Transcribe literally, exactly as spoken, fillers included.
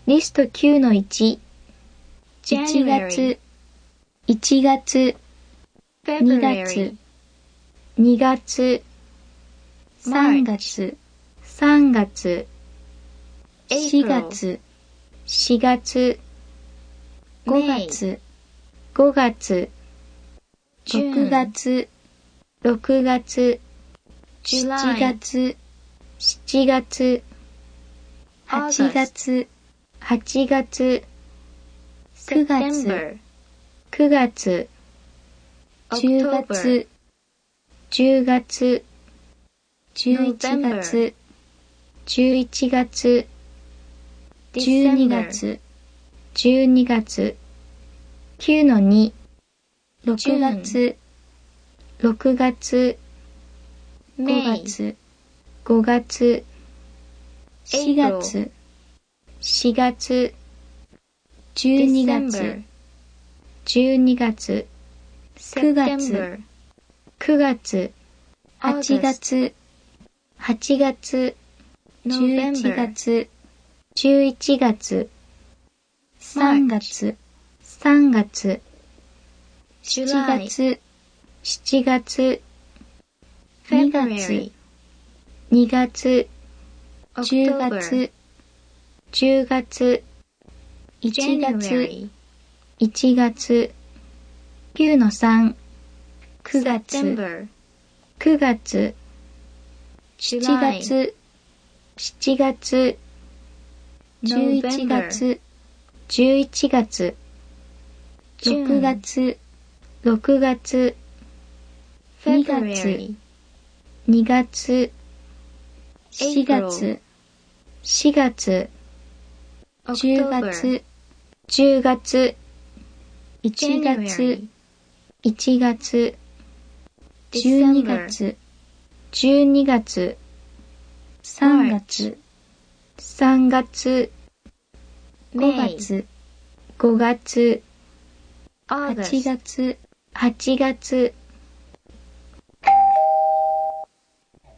リスト きゅうのいち。いちがつ、いちがつ、にがつ、にがつ、さんがつ、さんがつ、しがつ、しがつ、ごがつ、ごがつ、ろくがつ、ろくがつ、しちがつ、しちがつ、はちがつ、はちがつ、くがつ、くがつ、じゅうがつ、じゅうがつ、じゅういちがつ、じゅういちがつ、じゅうにがつ、じゅうにがつ、きゅうのに、ろくがつ、ろくがつ、ごがつ、ごがつ、しがつ、しがつ、じゅうにがつ、じゅうにがつ、くがつ、くがつ、はちがつ、はちがつ、じゅういちがつ、じゅういちがつ、さんがつ、さんがつ、しちがつ、しちがつ、にがつ、にがつ、じゅうがつ、じゅうがつ、いちがつ、いちがつ、きゅうのさん、くがつ、くがつ、しちがつ、しちがつ、じゅういちがつ、じゅういちがつ、ろくがつ、ろくがつ、にがつ、にがつ、しがつ、しがつ、じゅうがつ、じゅうがつ、いちがつ、いちがつ、じゅうにがつ、じゅうにがつ、さんがつ、さんがつ、ごがつ、ごがつ、はちがつ、はちがつ、